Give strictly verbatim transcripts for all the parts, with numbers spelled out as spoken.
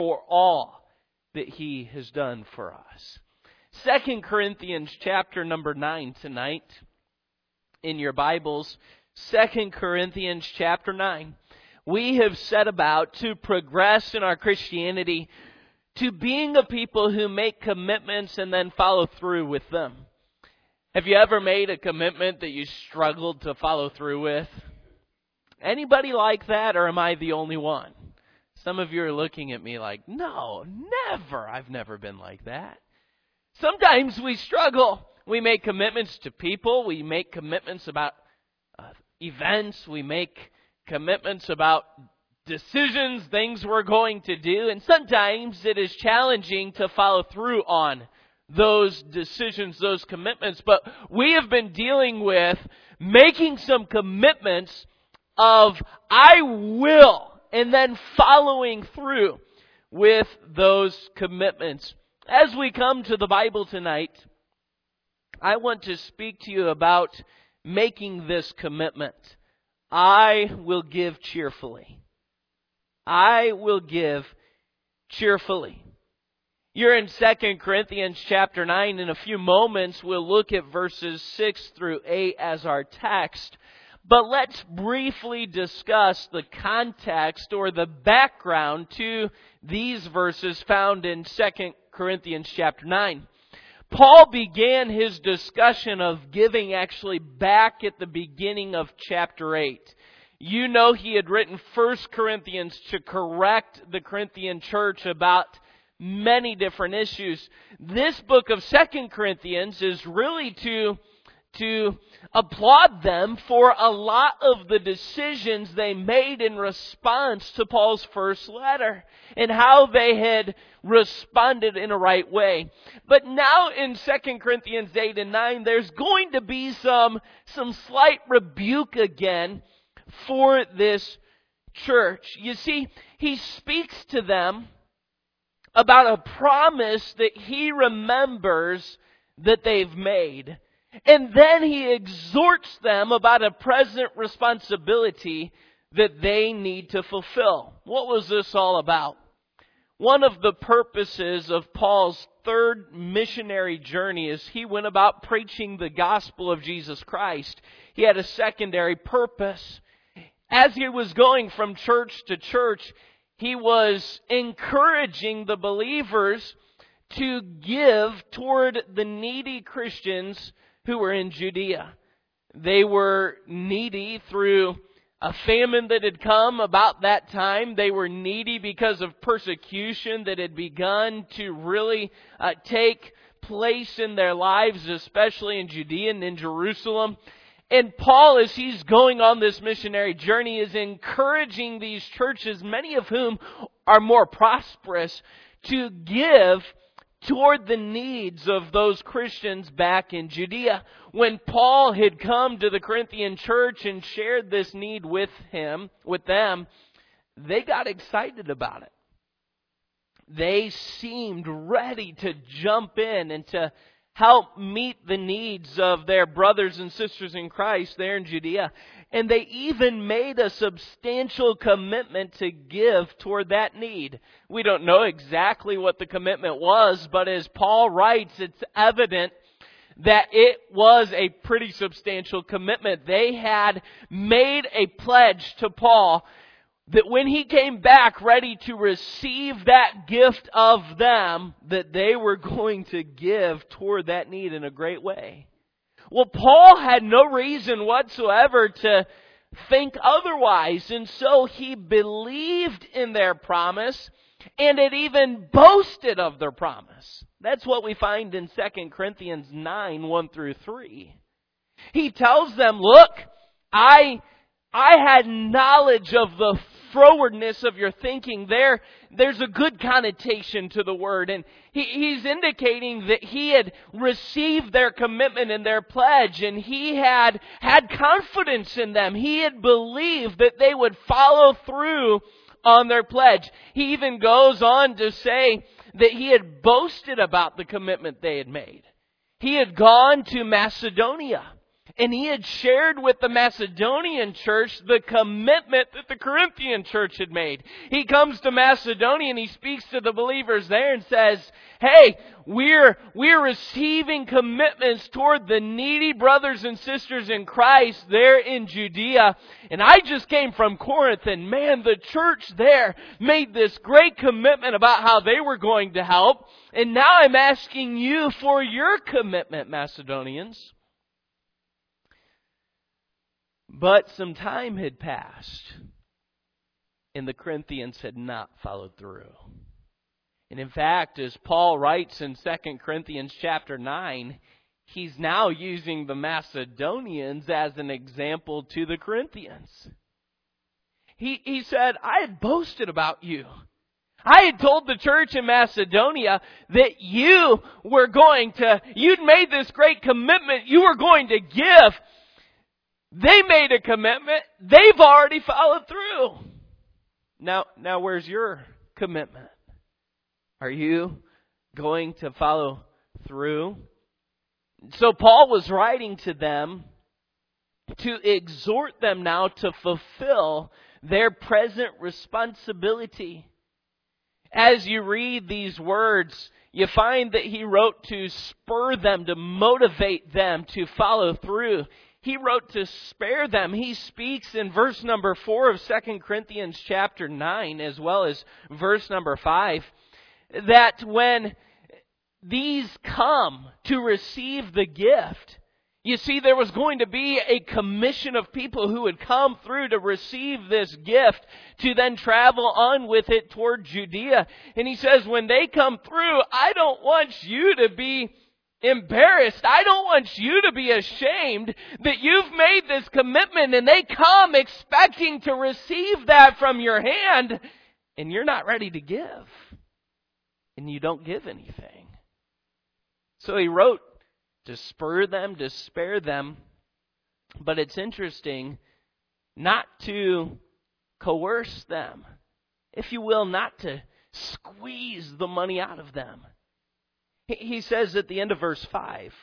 for all that He has done for us. Second Corinthians chapter number nine tonight in your Bibles. Second Corinthians chapter nine. We have set about to progress in our Christianity to being a people who make commitments and then follow through with them. Have you ever made a commitment that you struggled to follow through with? Anybody like that, or am I the only one? Some of you are looking at me like, no, never. I've never been like that. Sometimes we struggle. We make commitments to people. We make commitments about uh, events. We make commitments about decisions, things we're going to do. And sometimes it is challenging to follow through on those decisions, those commitments. But we have been dealing with making some commitments of I will, and then following through with those commitments. As we come to the Bible tonight, I want to speak to you about making this commitment. I will give cheerfully. I will give cheerfully. You're in Second Corinthians chapter nine. In a few moments, we'll look at verses six through eight as our text. But let's briefly discuss the context or the background to these verses found in Second Corinthians chapter nine. Paul began his discussion of giving actually back at the beginning of chapter eight. You know he had written First Corinthians to correct the Corinthian church about many different issues. This book of Second Corinthians is really to, to applaud them for a lot of the decisions they made in response to Paul's first letter and how they had responded in a right way. But now in Second Corinthians eight and nine, there's going to be some, some slight rebuke again for this church. You see, he speaks to them about a promise that he remembers that they've made. And then he exhorts them about a present responsibility that they need to fulfill. What was this all about? One of the purposes of Paul's third missionary journey is he went about preaching the gospel of Jesus Christ. He had a secondary purpose. As he was going from church to church, he was encouraging the believers to give toward the needy Christians who were in Judea. They were needy through a famine that had come about that time. They were needy because of persecution that had begun to really uh, take place in their lives, especially in Judea and in Jerusalem. And Paul, as he's going on this missionary journey, is encouraging these churches, many of whom are more prosperous, to give toward the needs of those Christians back in Judea. When Paul had come to the Corinthian church and shared this need with him, with them, they got excited about it. They seemed ready to jump in and to help meet the needs of their brothers and sisters in Christ there in Judea. And they even made a substantial commitment to give toward that need. We don't know exactly what the commitment was, but as Paul writes, it's evident that it was a pretty substantial commitment. They had made a pledge to Paul that when he came back ready to receive that gift of them, that they were going to give toward that need in a great way. Well, Paul had no reason whatsoever to think otherwise, and so he believed in their promise, and it even boasted of their promise. That's what we find in Second Corinthians nine, one through three. He tells them, look, I, I had knowledge of the frowardness of your thinking. There, there's a good connotation to the word. And he, he's indicating that he had received their commitment and their pledge, and he had had confidence in them. He had believed that they would follow through on their pledge. He even goes on to say that he had boasted about the commitment they had made. He had gone to Macedonia, And he had shared with the Macedonian church the commitment that the Corinthian church had made. He comes to Macedonia and he speaks to the believers there and says, hey, we're, we're receiving commitments toward the needy brothers and sisters in Christ there in Judea. And I just came from Corinth, and man, the church there made this great commitment about how they were going to help. And now I'm asking you for your commitment, Macedonians. But some time had passed, and the Corinthians had not followed through. And in fact, as Paul writes in Second Corinthians chapter nine, he's now using the Macedonians as an example to the Corinthians. He, he said, I had boasted about you. I had told the church in Macedonia that you were going to, you'd made this great commitment, you were going to give. They made a commitment. They've already followed through. Now, now where's your commitment? Are you going to follow through? So Paul was writing to them to exhort them now to fulfill their present responsibility. As you read these words, you find that he wrote to spur them, to motivate them to follow through. He wrote to spare them. He speaks in verse number four of Second Corinthians chapter nine, as well as verse number five, that when these come to receive the gift, you see, there was going to be a commission of people who would come through to receive this gift, to then travel on with it toward Judea. And he says, when they come through, I don't want you to be embarrassed. I don't want you to be ashamed that you've made this commitment and they come expecting to receive that from your hand and you're not ready to give. And you don't give anything. So he wrote to spur them, to spare them. But it's interesting not to coerce them, if you will, not to squeeze the money out of them. He says at the end of verse five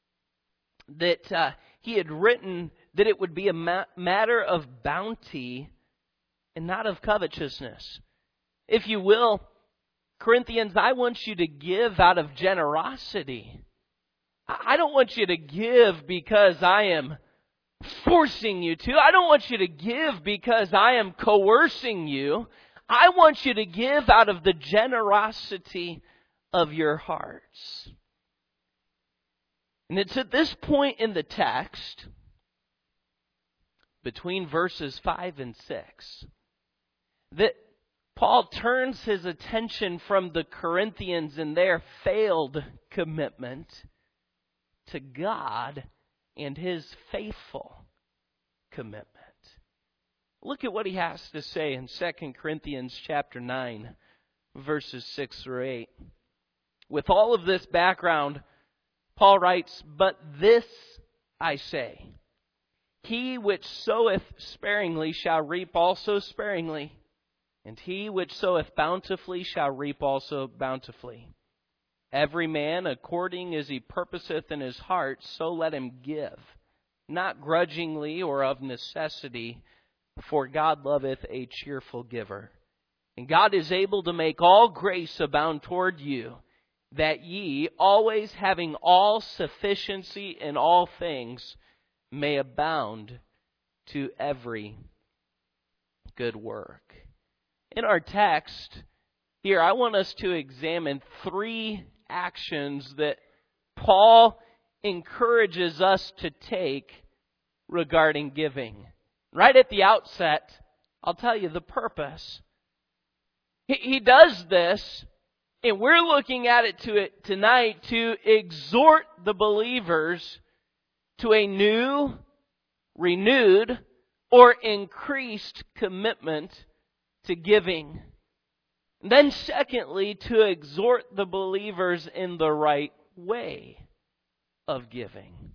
that uh, he had written that it would be a ma- matter of bounty and not of covetousness. If you will, Corinthians, I want you to give out of generosity. I don't want you to give because I am forcing you to. I don't want you to give because I am coercing you. I want you to give out of the generosity of your hearts. And it's at this point in the text, between verses five and six, that Paul turns his attention from the Corinthians and their failed commitment to God and His faithful commitment. Look at what he has to say in Second Corinthians chapter nine, verses six through eight. With all of this background, Paul writes, "But this I say, he which soweth sparingly shall reap also sparingly, and he which soweth bountifully shall reap also bountifully. Every man according as he purposeth in his heart, so let him give, not grudgingly or of necessity, for God loveth a cheerful giver. And God is able to make all grace abound toward you, that ye, always having all sufficiency in all things, may abound to every good work." In our text here, I want us to examine three actions that Paul encourages us to take regarding giving. Right at the outset, I'll tell you the purpose. He, he does this, and we're looking at it to it tonight to exhort the believers to a new, renewed, or increased commitment to giving. And then secondly, to exhort the believers in the right way of giving.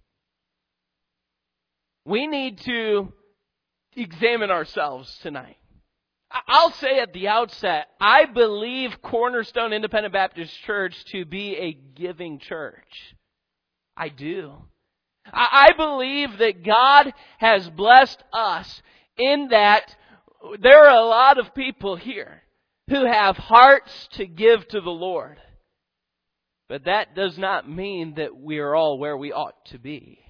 We need to examine ourselves tonight. I'll say at the outset, I believe Cornerstone Independent Baptist Church to be a giving church. I do. I believe that God has blessed us in that there are a lot of people here who have hearts to give to the Lord. But that does not mean that we are all where we ought to be.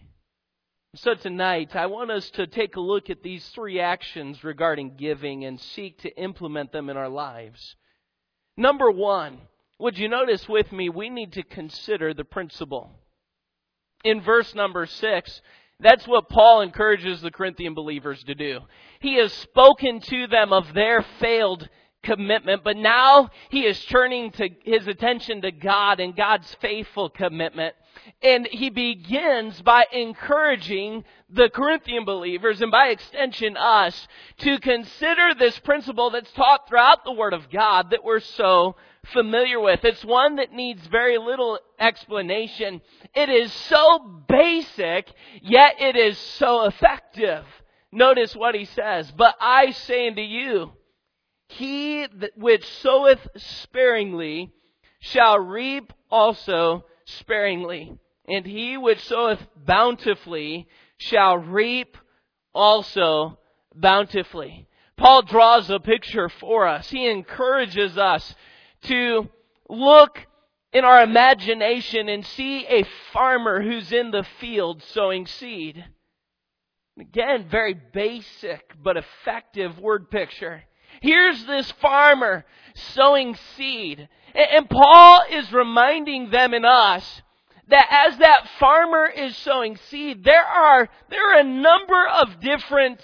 So tonight, I want us to take a look at these three actions regarding giving and seek to implement them in our lives. Number one, would you notice with me, we need to consider the principle. In verse number six, that's what Paul encourages the Corinthian believers to do. He has spoken to them of their failed commitment, but now he is turning to his attention to God and God's faithful commitment. And he begins by encouraging the Corinthian believers, and by extension us, to consider this principle that's taught throughout the Word of God that we're so familiar with. It's one that needs very little explanation. It is so basic, yet it is so effective. Notice what he says. But I say unto you, he that which soweth sparingly shall reap also sparingly, and he which soweth bountifully shall reap also bountifully. Paul draws a picture for us. He encourages us to look in our imagination and see a farmer who's in the field sowing seed. Again, very basic but effective word picture. Here's this farmer sowing seed. And Paul is reminding them and us that as that farmer is sowing seed, there are, there are a number of different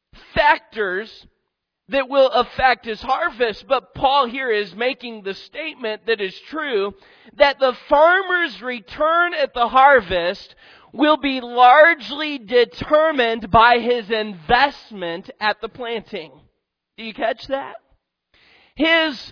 factors that will affect his harvest. But Paul here is making the statement that is true, that the farmer's return at the harvest will be largely determined by his investment at the planting. Do you catch that? His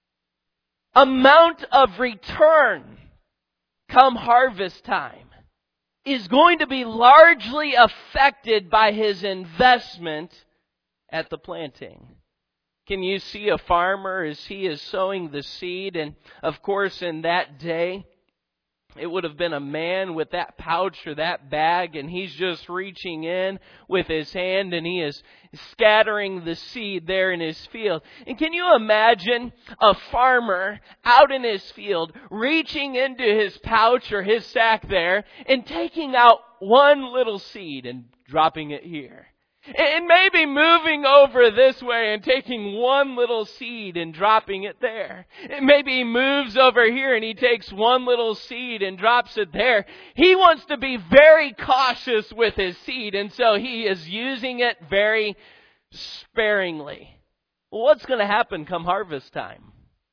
amount of return come harvest time is going to be largely affected by his investment at the planting. Can you see a farmer as he is sowing the seed? And of course, in that day, it would have been a man with that pouch or that bag, and he's just reaching in with his hand and he is scattering the seed there in his field. And can you imagine a farmer out in his field reaching into his pouch or his sack there and taking out one little seed and dropping it here? And maybe moving over this way and taking one little seed and dropping it there. And maybe he moves over here and he takes one little seed and drops it there. He wants to be very cautious with his seed, and so he is using it very sparingly. Well, what's going to happen come harvest time?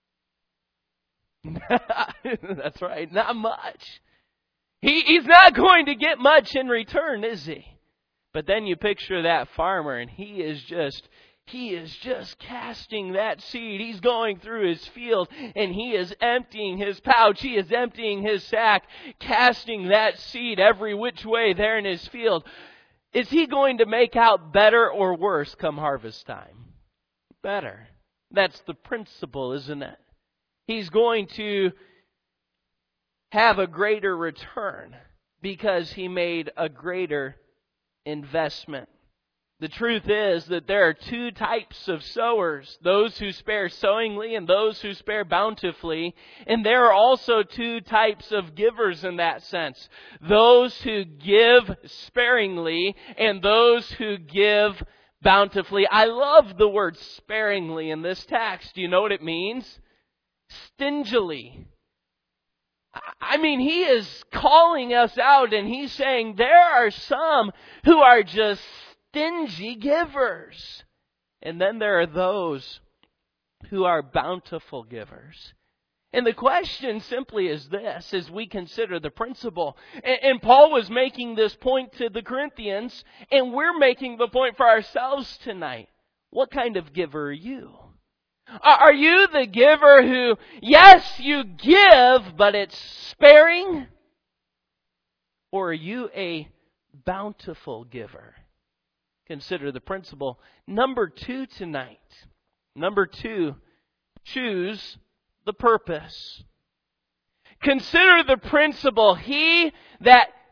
That's right, not much. He, he's not going to get much in return, is he? But then you picture that farmer, and he is just, he is just casting that seed. He's going through his field, and he is emptying his pouch. He is emptying his sack, casting that seed every which way there in his field. Is he going to make out better or worse come harvest time? Better. That's the principle, isn't it? He's going to have a greater return because he made a greater investment. The truth is that there are two types of sowers, those who spare sowingly and those who spare bountifully. And there are also two types of givers in that sense, those who give sparingly and those who give bountifully. I love the word sparingly in this text. Do you know what it means? Stingily. I mean, he is calling us out and he's saying there are some who are just stingy givers. And then there are those who are bountiful givers. And the question simply is this, as we consider the principle. And Paul was making this point to the Corinthians, and we're making the point for ourselves tonight. What kind of giver are you? Are you the giver who, yes, you give, but it's sparing? Or are you a bountiful giver? Consider the principle. Number two tonight. Number two, choose the purpose. Consider the principle. He that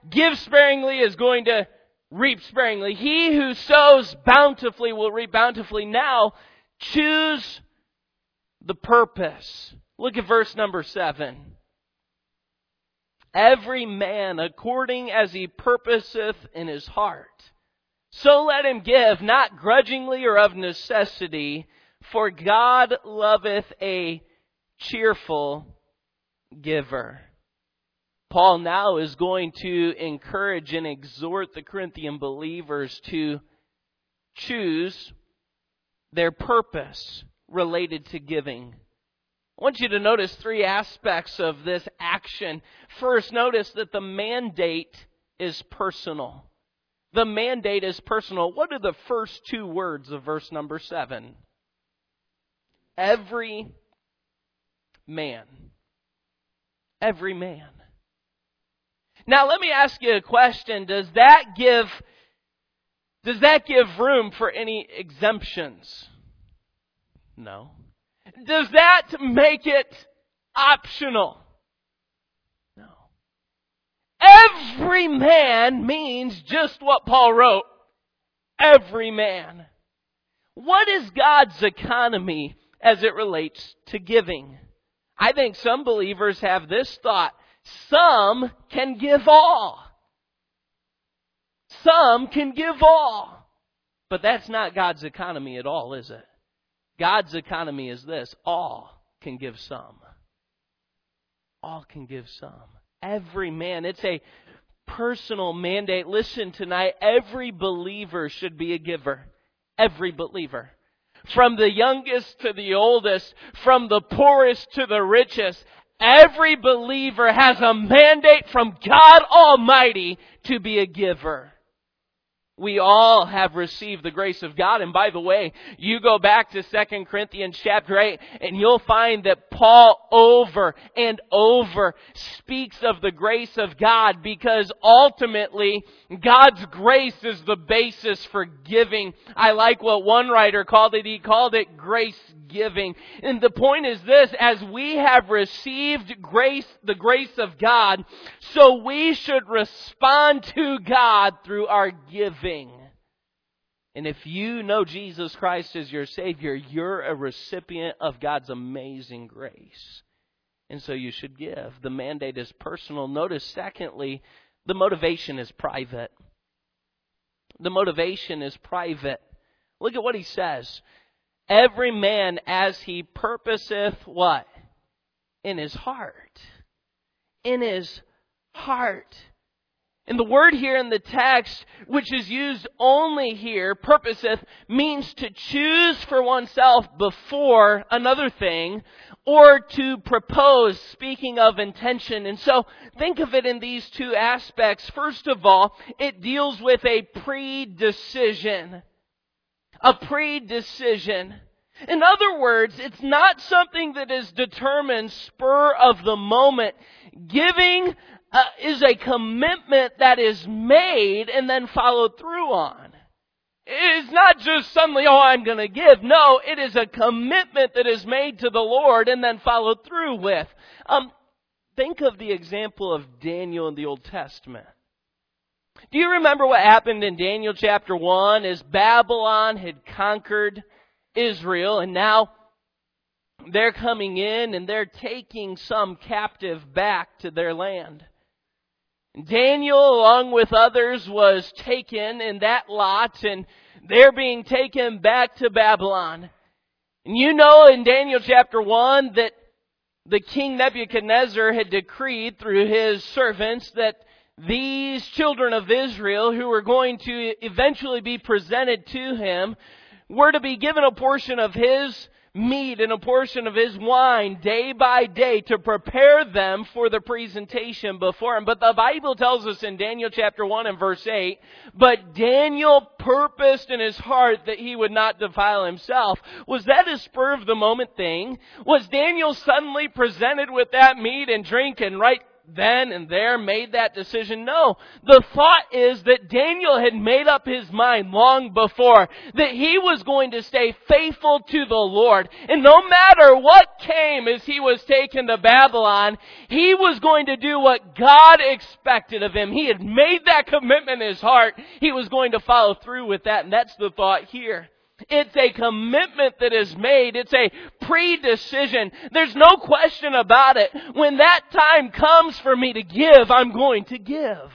gives sparingly is going to reap sparingly. He who sows bountifully will reap bountifully. Now, choose the purpose. Look at verse number seven. Every man according as he purposeth in his heart, so let him give, not grudgingly or of necessity, for God loveth a cheerful giver. Paul now is going to encourage and exhort the Corinthian believers to choose their purpose related to giving. I want you to notice three aspects of this action. First, notice that the mandate is personal. The mandate is personal. What are the first two words of verse number seven? Every man. Every man. Now let me ask you a question. Does that give, does that give room for any exemptions? No. Does that make it optional? No. Every man means just what Paul wrote. Every man. What is God's economy as it relates to giving? I think some believers have this thought. Some can give all. Some can give all. But that's not God's economy at all, is it? God's economy is this. All can give some. All can give some. Every man. It's a personal mandate. Listen tonight, every believer should be a giver. Every believer. From the youngest to the oldest, from the poorest to the richest, every believer has a mandate from God Almighty to be a giver. We all have received the grace of God. And by the way, you go back to Second Corinthians chapter eight and you'll find that Paul over and over speaks of the grace of God, because ultimately God's grace is the basis for giving. I like what one writer called it. He called it grace giving. And the point is this: as we have received grace, the grace of God, so we should respond to God through our giving. And if you know Jesus Christ as your Savior, you're a recipient of God's amazing grace. And so you should give. The mandate is personal. Notice, secondly, the motivation is private. The motivation is private. Look at what he says. Every man as he purposeth what? In his heart. In his heart. And the word here in the text, which is used only here, purposeth, means to choose for oneself before another thing, or to propose, speaking of intention. And so think of it in these two aspects. First of all, it deals with a pre-decision. A pre-decision. In other words, it's not something that is determined spur of the moment. Giving uh, is a commitment that is made and then followed through on. It is not just suddenly, oh, I'm going to give. No, it is a commitment that is made to the Lord and then followed through with. Um, think of the example of Daniel in the Old Testament. Do you remember what happened in Daniel chapter one as Babylon had conquered Israel, and now they're coming in and they're taking some captive back to their land? Daniel, along with others, was taken in that lot, and they're being taken back to Babylon. And you know in Daniel chapter one that the king Nebuchadnezzar had decreed through his servants that these children of Israel, who were going to eventually be presented to him, were to be given a portion of his meat and a portion of his wine day by day to prepare them for the presentation before him. But the Bible tells us in Daniel chapter one and verse eight, but Daniel purposed in his heart that he would not defile himself. Was that a spur of the moment thing? Was Daniel suddenly presented with that meat and drink and right then and there made that decision. No, the thought is that Daniel had made up his mind long before that he was going to stay faithful to the Lord. And no matter what came as he was taken to Babylon, he was going to do what God expected of him. He had made that commitment in his heart. He was going to follow through with that, and that's the thought here. It's a commitment that is made. It's a pre-decision. There's no question about it. When that time comes for me to give, I'm going to give.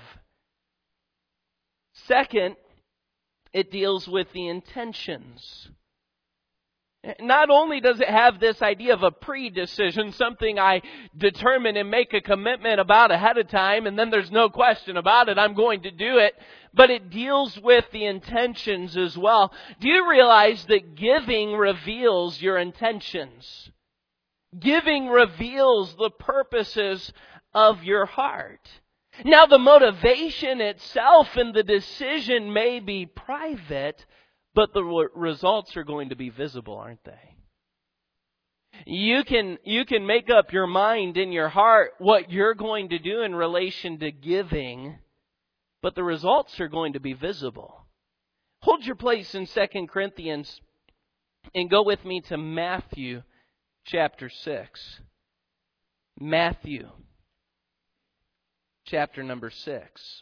Second, it deals with the intentions. Not only does it have this idea of a pre-decision, something I determine and make a commitment about ahead of time, and then there's no question about it, I'm going to do it, but it deals with the intentions as well. Do you realize that giving reveals your intentions? Giving reveals the purposes of your heart. Now, the motivation itself and the decision may be private, but the results are going to be visible, aren't they? You can, you can make up your mind in your heart what you're going to do in relation to giving, but the results are going to be visible. Hold your place in Second Corinthians and go with me to Matthew chapter six. Matthew chapter number six.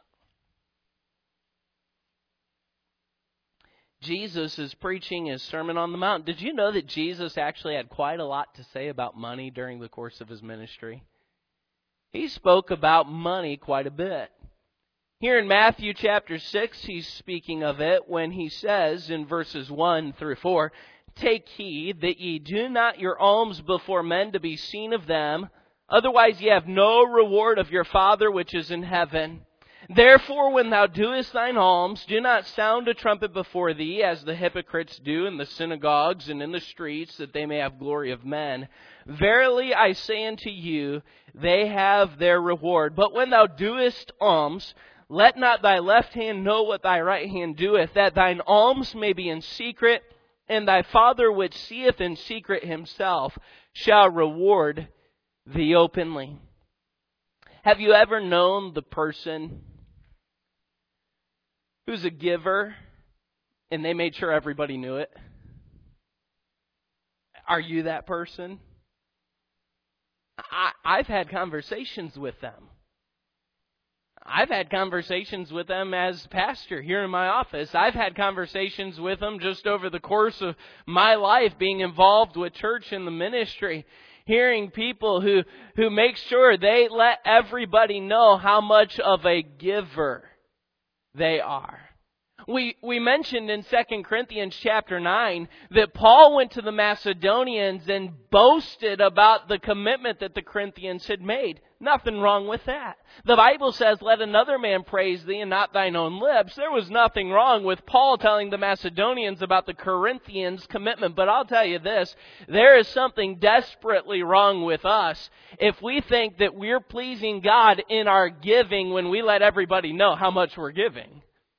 Jesus is preaching his Sermon on the Mount. Did you know that Jesus actually had quite a lot to say about money during the course of his ministry? He spoke about money quite a bit. Here in Matthew chapter six, he's speaking of it when he says in verses one through four, "Take heed that ye do not your alms before men to be seen of them, otherwise ye have no reward of your Father which is in heaven. Therefore, when thou doest thine alms, do not sound a trumpet before thee, as the hypocrites do in the synagogues and in the streets, that they may have glory of men. Verily I say unto you, they have their reward. But when thou doest alms, let not thy left hand know what thy right hand doeth, that thine alms may be in secret, and thy Father which seeth in secret himself shall reward thee openly." Have you ever known the person who's a giver and they made sure everybody knew it? Are you that person? I, I've had conversations with them. I've had conversations with them as pastor here in my office. I've had conversations with them just over the course of my life being involved with church and the ministry. Hearing people who, who make sure they let everybody know how much of a giver they are. We we mentioned in Second Corinthians chapter nine that Paul went to the Macedonians and boasted about the commitment that the Corinthians had made. Nothing wrong with that. The Bible says, "Let another man praise thee and not thine own lips." There was nothing wrong with Paul telling the Macedonians about the Corinthians' commitment. But I'll tell you this, there is something desperately wrong with us if we think that we're pleasing God in our giving when we let everybody know how much we're giving.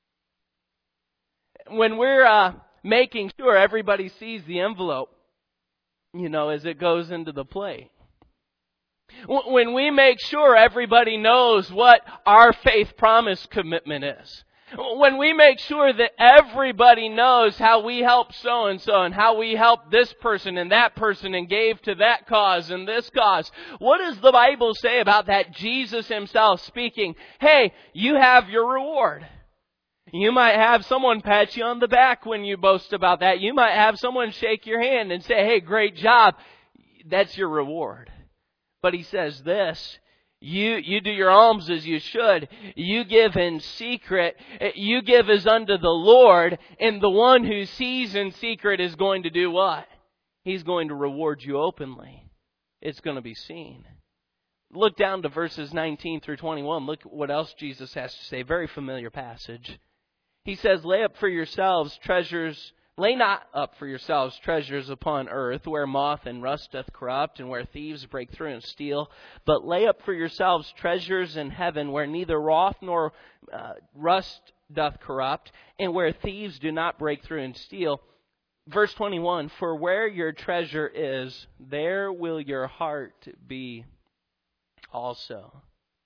When we're uh, making sure everybody sees the envelope, you know, as it goes into the plate. When we make sure everybody knows what our faith promise commitment is. When we make sure that everybody knows how we help so-and-so and how we help this person and that person and gave to that cause and this cause. What does the Bible say about that? Jesus himself speaking, hey, you have your reward. You might have someone pat you on the back when you boast about that. You might have someone shake your hand and say, hey, great job. That's your reward. But he says this, you, you do your alms as you should. You give in secret. You give as unto the Lord. And the one who sees in secret is going to do what? He's going to reward you openly. It's going to be seen. Look down to verses nineteen through twenty-one. Look what else Jesus has to say. Very familiar passage. He says, lay up for yourselves treasures, lay not up for yourselves treasures upon earth, where moth and rust doth corrupt, and where thieves break through and steal. But lay up for yourselves treasures in heaven, where neither moth nor uh, rust doth corrupt, and where thieves do not break through and steal. Verse twenty-one, for where your treasure is, there will your heart be also.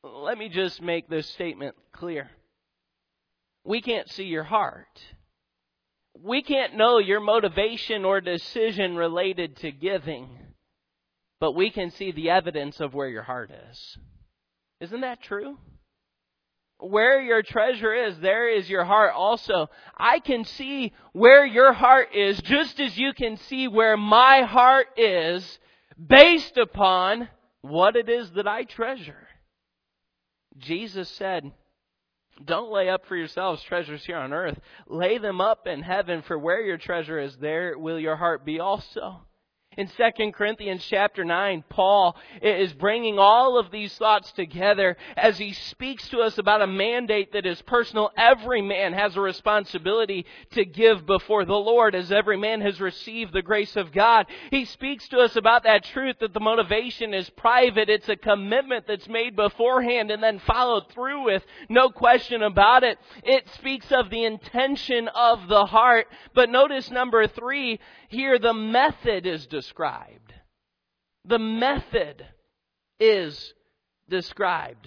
let me just make this statement clear. We can't see your heart. We can't know your motivation or decision related to giving, but we can see the evidence of where your heart is. Isn't that true? Where your treasure is, there is your heart also. I can see where your heart is just as you can see where my heart is based upon what it is that I treasure. Jesus said, don't lay up for yourselves treasures here on earth. Lay them up in heaven, for where your treasure is, there will your heart be also. In Second Corinthians chapter nine, Paul is bringing all of these thoughts together as he speaks to us about a mandate that is personal. Every man has a responsibility to give before the Lord, as every man has received the grace of God. He speaks to us about that truth that the motivation is private. It's a commitment that's made beforehand and then followed through with. No question about it. It speaks of the intention of the heart. But notice number three, here the method is described. The method is described.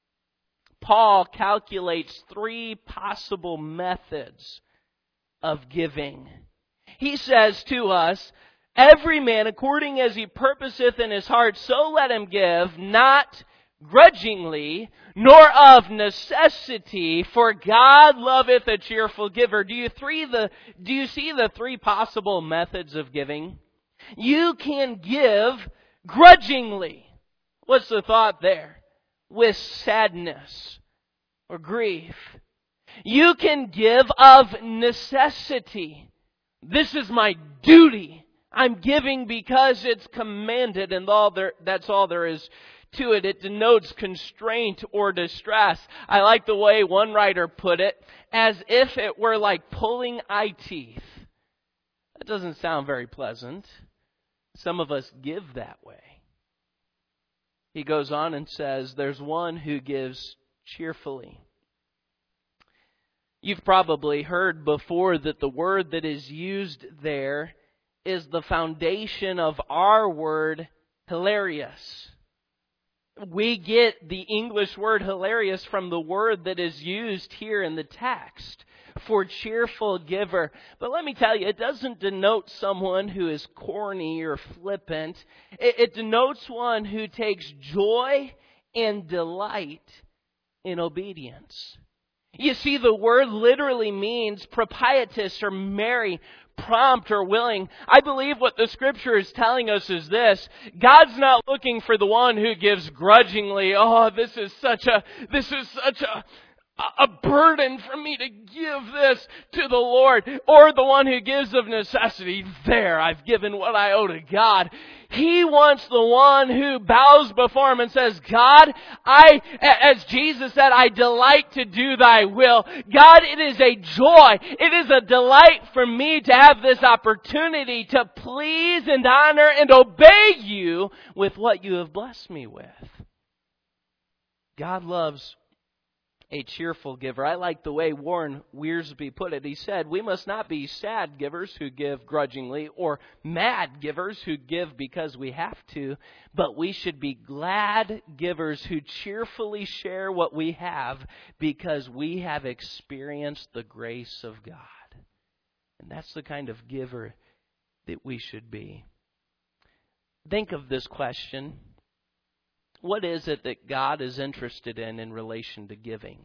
Paul calculates three possible methods of giving. He says to us, every man according as he purposeth in his heart, so let him give, not grudgingly, nor of necessity, for God loveth a cheerful giver. Do you three the do you see the three possible methods of giving? You can give grudgingly. What's the thought there? With sadness or grief. You can give of necessity. This is my duty. I'm giving because it's commanded, and all there, that's all there is to it. It denotes constraint or distress. I like the way one writer put it, as if it were like pulling eye teeth. That doesn't sound very pleasant. Some of us give that way. He goes on and says, there's one who gives cheerfully. You've probably heard before that the word that is used there is the foundation of our word, hilarious. We get the English word hilarious from the word that is used here in the text for cheerful giver. But let me tell you, it doesn't denote someone who is corny or flippant. It, it denotes one who takes joy and delight in obedience. You see, the word literally means propitious or merry, prompt or willing. I believe what the Scripture is telling us is this: God's not looking for the one who gives grudgingly. Oh, this is such a, this is such a, a burden for me to give this to the Lord. Or the one who gives of necessity. There, I've given what I owe to God. He wants the one who bows before Him and says, God, I, as Jesus said, I delight to do Thy will. God, it is a joy. It is a delight for me to have this opportunity to please and honor and obey You with what You have blessed me with. God loves a cheerful giver. I like the way Warren Wiersbe put it. He said, we must not be sad givers who give grudgingly or mad givers who give because we have to, but we should be glad givers who cheerfully share what we have because we have experienced the grace of God. And that's the kind of giver that we should be. Think of this question. What is it that God is interested in in relation to giving?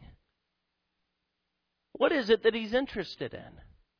What is it that He's interested in?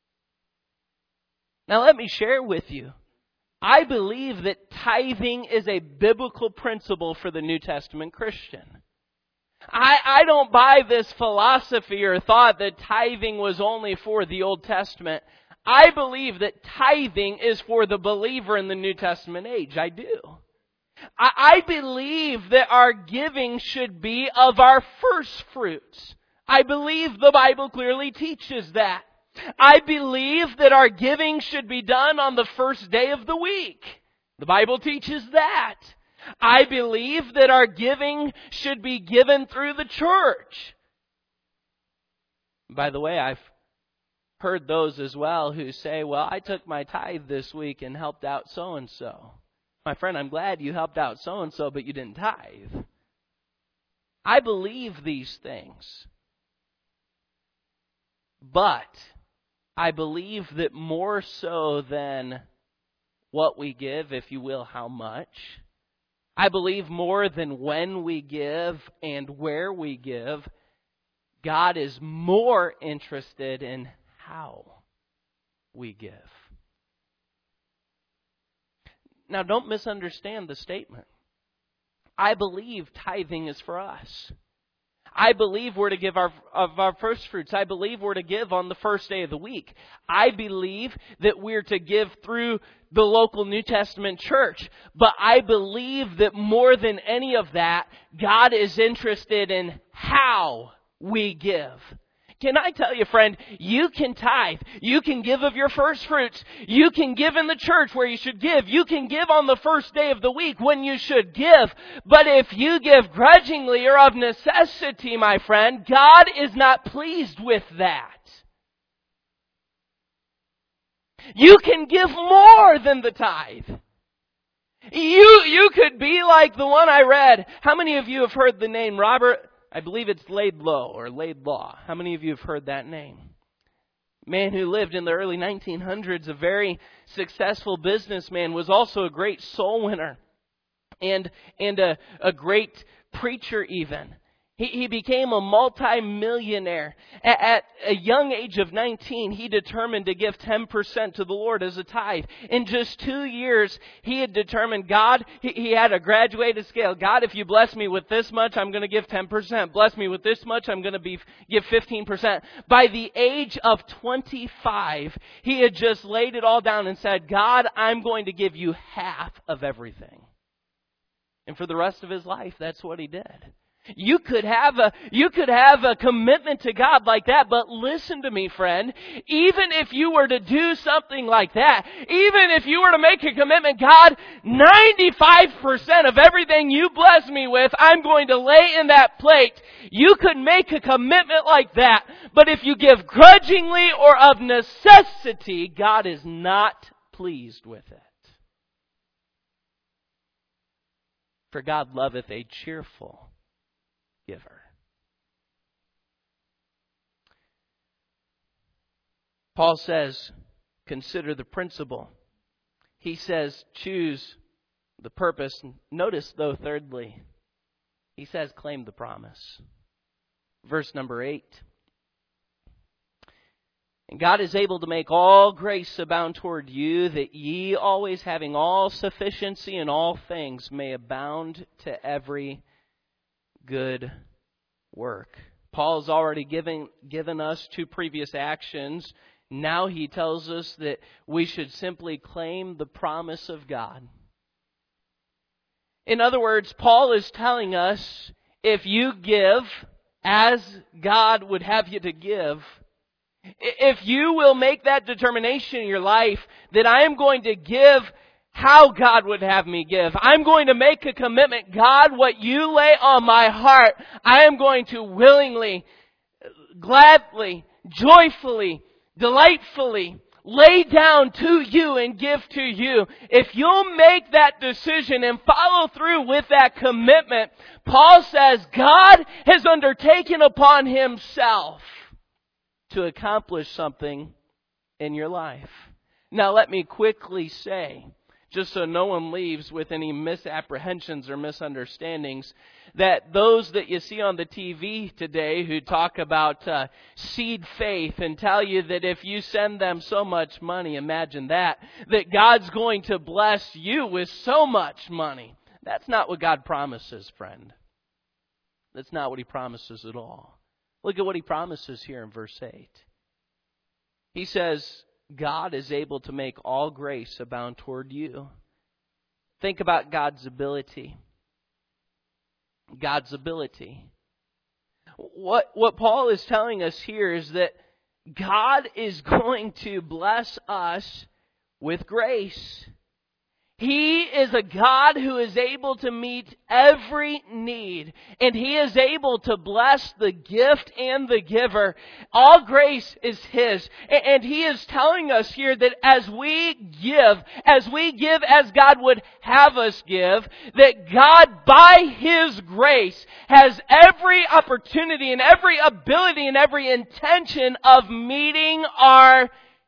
Now let me share with you. I believe that tithing is a biblical principle for the New Testament Christian. I, I don't buy this philosophy or thought that tithing was only for the Old Testament. I believe that tithing is for the believer in the New Testament age. I do. I believe that our giving should be of our first fruits. I believe the Bible clearly teaches that. I believe that our giving should be done on the first day of the week. The Bible teaches that. I believe that our giving should be given through the church. By the way, I've heard those as well who say, well, I took my tithe this week and helped out so-and-so. My friend, I'm glad you helped out so-and-so, but you didn't tithe. I believe these things. But I believe that more so than what we give, if you will, how much, I believe more than when we give and where we give, God is more interested in how we give. Now, don't misunderstand the statement. I believe tithing is for us. I believe we're to give our, of our first fruits. I believe we're to give on the first day of the week. I believe that we're to give through the local New Testament church. But I believe that more than any of that, God is interested in how we give. Can I tell you, friend, you can tithe. You can give of your first fruits. You can give in the church where you should give. You can give on the first day of the week when you should give. But if you give grudgingly or of necessity, my friend, God is not pleased with that. You can give more than the tithe. You, you could be like the one I read. How many of you have heard the name Robert? I believe it's Laidlaw or Laidlaw. How many of you have heard that name? Man who lived in the early nineteen hundreds, a very successful businessman, was also a great soul winner and and a, a great preacher even. He, he became a multi-millionaire. At, at a young age of nineteen, he determined to give ten percent to the Lord as a tithe. In just two years, he had determined, God, he, he had a graduated scale. God, if you bless me with this much, I'm going to give ten percent. Bless me with this much, I'm going to be give fifteen percent. By the age of twenty-five, he had just laid it all down and said, God, I'm going to give you half of everything. And for the rest of his life, that's what he did. You could have a, you could have a commitment to God like that, but listen to me, friend. Even if you were to do something like that, even if you were to make a commitment, God, ninety-five percent of everything you bless me with, I'm going to lay in that plate. You could make a commitment like that, but if you give grudgingly or of necessity, God is not pleased with it. For God loveth a cheerful giver. Paul says, consider the principle. He says, choose the purpose. Notice, though, thirdly, he says, claim the promise. Verse number eight. And God is able to make all grace abound toward you, that ye always having all sufficiency in all things may abound to every good work. Paul's already given, given us two previous actions. Now he tells us that we should simply claim the promise of God. In other words, Paul is telling us, if you give as God would have you to give, if you will make that determination in your life that I am going to give how God would have me give, I'm going to make a commitment. God, what you lay on my heart, I am going to willingly, gladly, joyfully, delightfully lay down to you and give to you. If you'll make that decision and follow through with that commitment, Paul says God has undertaken upon himself to accomplish something in your life. Now let me quickly say, just so no one leaves with any misapprehensions or misunderstandings, that those that you see on the T V today who talk about uh, seed faith and tell you that if you send them so much money, imagine that, that God's going to bless you with so much money. That's not what God promises, friend. That's not what He promises at all. Look at what He promises here in verse eight. He says, God is able to make all grace abound toward you. Think about God's ability. God's ability. What, what Paul is telling us here is that God is going to bless us with grace. He is a God who is able to meet every need, and He is able to bless the gift and the giver. All grace is His, and He is telling us here that as we give, as we give as God would have us give, that God by His grace has every opportunity and every ability and every intention of meeting our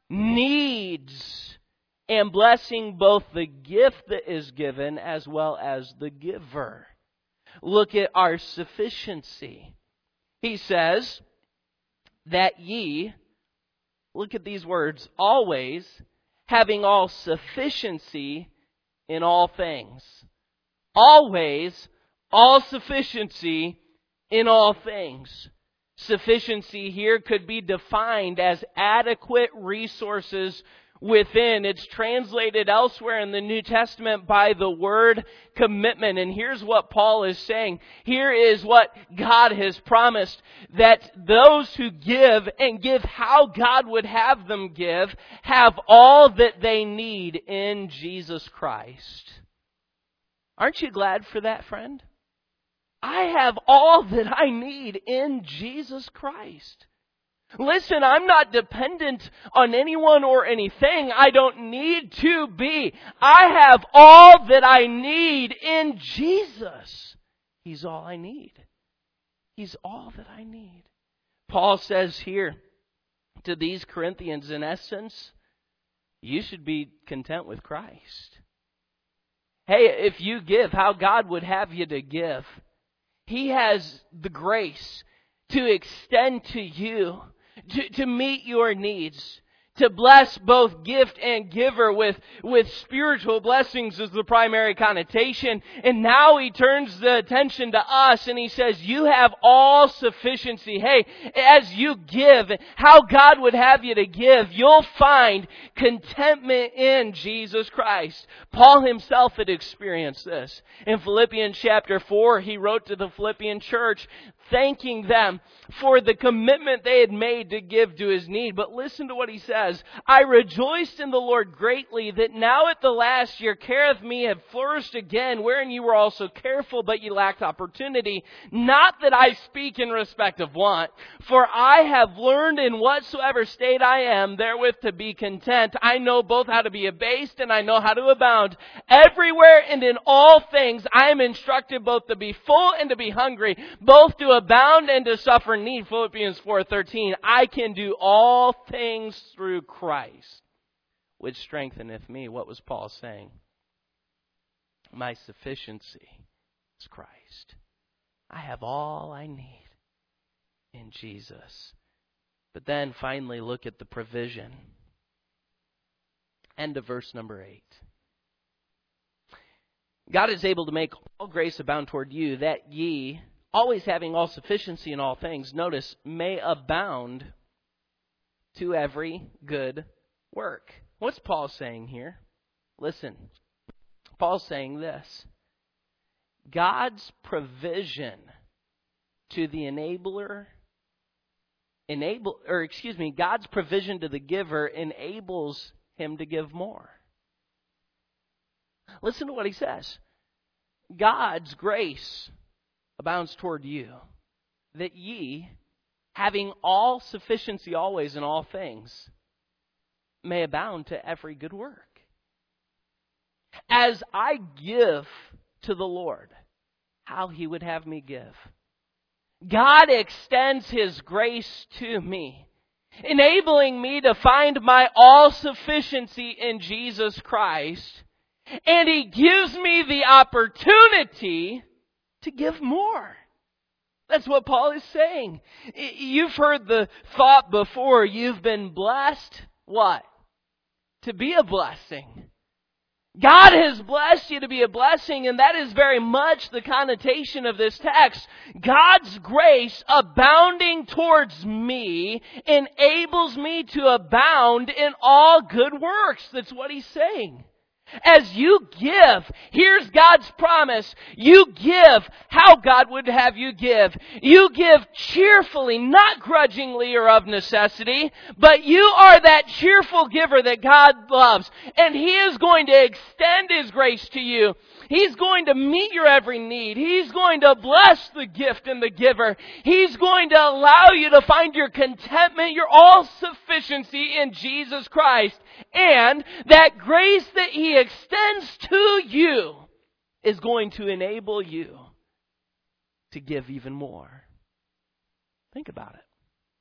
needs and blessing both the gift that is given as well as the giver. Look at our sufficiency. He says that ye, look at these words, always having all sufficiency in all things. Always all sufficiency in all things. Sufficiency here could be defined as adequate resources within. It's translated elsewhere in the New Testament by the word commitment. And here's what Paul is saying. Here is what God has promised, that those who give and give how God would have them give have all that they need in Jesus Christ. Aren't you glad for that, friend? I have all that I need in Jesus Christ. Listen, I'm not dependent on anyone or anything. I don't need to be. I have all that I need in Jesus. He's all I need. He's all that I need. Paul says here to these Corinthians, in essence, you should be content with Christ. Hey, if you give how God would have you to give, He has the grace to extend to you, To, to meet your needs, to bless both gift and giver with, with spiritual blessings as the primary connotation. And now He turns the attention to us and He says, you have all sufficiency. Hey, as you give, how God would have you to give, you'll find contentment in Jesus Christ. Paul himself had experienced this. In Philippians chapter four, he wrote to the Philippian church, thanking them for the commitment they had made to give to his need. But listen to what he says. I rejoiced in the Lord greatly that now at the last your care of me had flourished again, wherein you were also careful, but you lacked opportunity. Not that I speak in respect of want, for I have learned in whatsoever state I am therewith to be content. I know both how to be abased and I know how to abound. Everywhere and in all things I am instructed both to be full and to be hungry, both to abound and to suffer need. Philippians four thirteen. I can do all things through Christ, which strengtheneth me. What was Paul saying? My sufficiency is Christ. I have all I need in Jesus. But then finally look at the provision. End of verse number eight. God is able to make all grace abound toward you, that ye, always having all sufficiency in all things, notice, may abound to every good work. What's Paul saying here? Listen, Paul's saying this. God's provision to the enabler, enable, or excuse me, God's provision to the giver enables him to give more. Listen to what he says. God's grace abounds toward you, that ye, having all sufficiency always in all things, may abound to every good work. As I give to the Lord how He would have me give, God extends His grace to me, enabling me to find my all-sufficiency in Jesus Christ, and He gives me the opportunity to give more. That's what Paul is saying. You've heard the thought before, you've been blessed, what? To be a blessing. God has blessed you to be a blessing, and that is very much the connotation of this text. God's grace abounding towards me enables me to abound in all good works. That's what he's saying. As you give, here's God's promise. You give how how God would have you give. You give cheerfully, not grudgingly or of necessity, but you are that cheerful giver that God loves. And He is going to extend His grace to you. He's going to meet your every need. He's going to bless the gift and the giver. He's going to allow you to find your contentment, your all-sufficiency in Jesus Christ. And that grace that He extends to you is going to enable you to give even more. Think about it.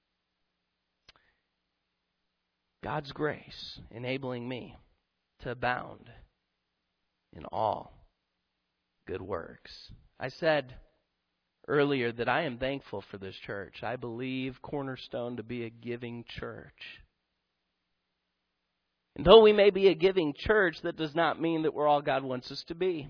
God's grace enabling me to abound in all good works. I said earlier that I am thankful for this church. I believe Cornerstone to be a giving church. And though we may be a giving church, that does not mean that we're all God wants us to be.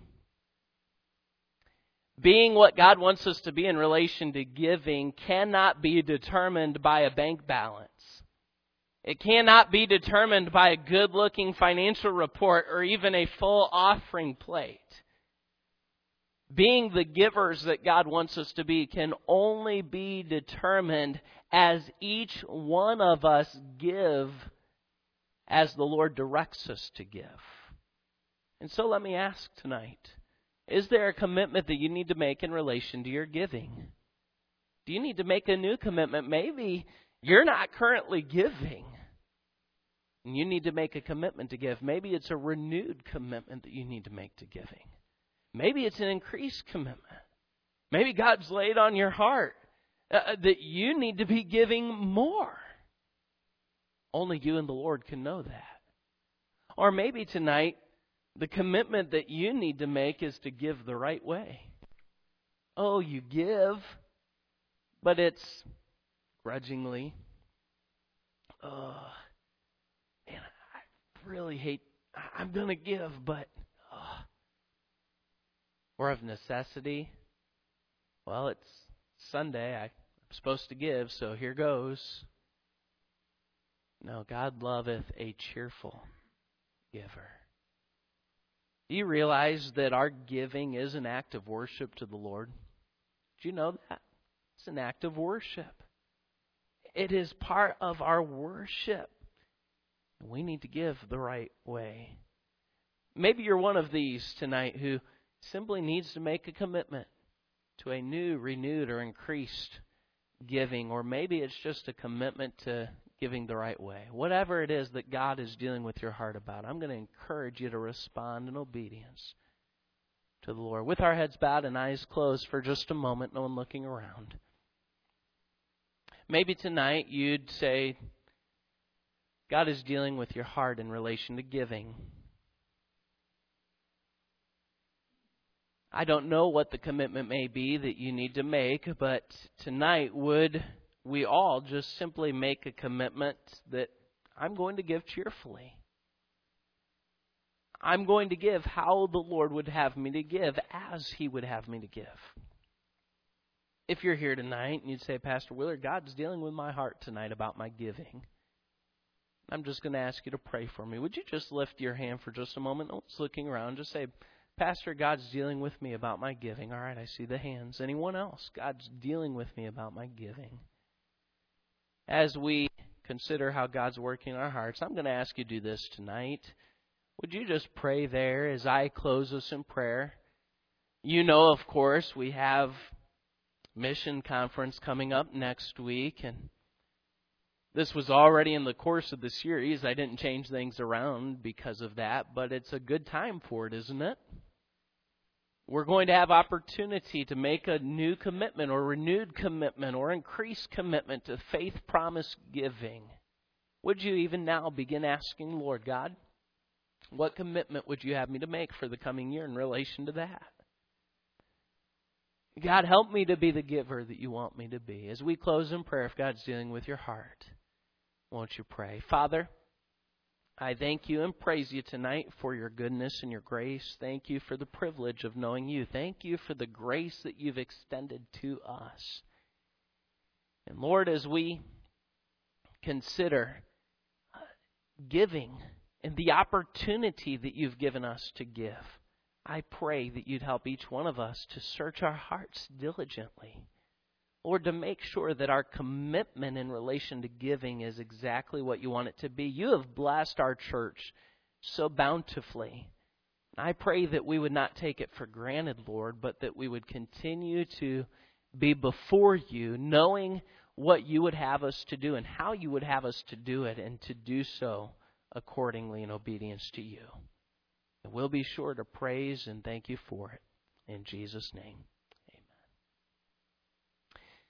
Being what God wants us to be in relation to giving cannot be determined by a bank balance. It cannot be determined by a good-looking financial report or even a full offering plate. Being the givers that God wants us to be can only be determined as each one of us give as the Lord directs us to give. And so let me ask tonight, is there a commitment that you need to make in relation to your giving? Do you need to make a new commitment? Maybe you're not currently giving, and you need to make a commitment to give. Maybe it's a renewed commitment that you need to make to giving. Maybe it's an increased commitment. Maybe God's laid on your heart uh, that you need to be giving more. Only you and the Lord can know that. Or maybe tonight, the commitment that you need to make is to give the right way. Oh, you give, but it's grudgingly. Oh, man, I really hate, I'm going to give, but, oh. Or of necessity. Well, it's Sunday, I'm supposed to give, so here goes. No, God loveth a cheerful giver. Do you realize that our giving is an act of worship to the Lord? Do you know that? It's an act of worship. It is part of our worship. We need to give the right way. Maybe you're one of these tonight who simply needs to make a commitment to a new, renewed, or increased giving. Or maybe it's just a commitment to giving the right way. Whatever it is that God is dealing with your heart about, I'm going to encourage you to respond in obedience to the Lord. With our heads bowed and eyes closed for just a moment, no one looking around. Maybe tonight you'd say, God is dealing with your heart in relation to giving. I don't know what the commitment may be that you need to make, but tonight would we all just simply make a commitment that I'm going to give cheerfully. I'm going to give how the Lord would have me to give, as He would have me to give. If you're here tonight and you'd say, Pastor Willard, God's dealing with my heart tonight about my giving, I'm just going to ask you to pray for me. Would you just lift your hand for just a moment? No one's looking around. Just say, Pastor, God's dealing with me about my giving. All right, I see the hands. Anyone else? God's dealing with me about my giving. As we consider how God's working in our hearts, I'm going to ask you to do this tonight. Would you just pray there as I close us in prayer? You know, of course, we have mission conference coming up next week, and this was already in the course of the series. I didn't change things around because of that, but it's a good time for it, isn't it? We're going to have opportunity to make a new commitment or renewed commitment or increased commitment to faith promise giving. Would you even now begin asking, Lord God, what commitment would you have me to make for the coming year in relation to that? God, help me to be the giver that you want me to be. As we close in prayer, if God's dealing with your heart, won't you pray? Father, I thank you and praise you tonight for your goodness and your grace. Thank you for the privilege of knowing you. Thank you for the grace that you've extended to us. And Lord, as we consider giving and the opportunity that you've given us to give, I pray that you'd help each one of us to search our hearts diligently. Lord, to make sure that our commitment in relation to giving is exactly what you want it to be. You have blessed our church so bountifully. I pray that we would not take it for granted, Lord, but that we would continue to be before you, knowing what you would have us to do and how you would have us to do it, and to do so accordingly in obedience to you. And we'll be sure to praise and thank you for it. In Jesus' name.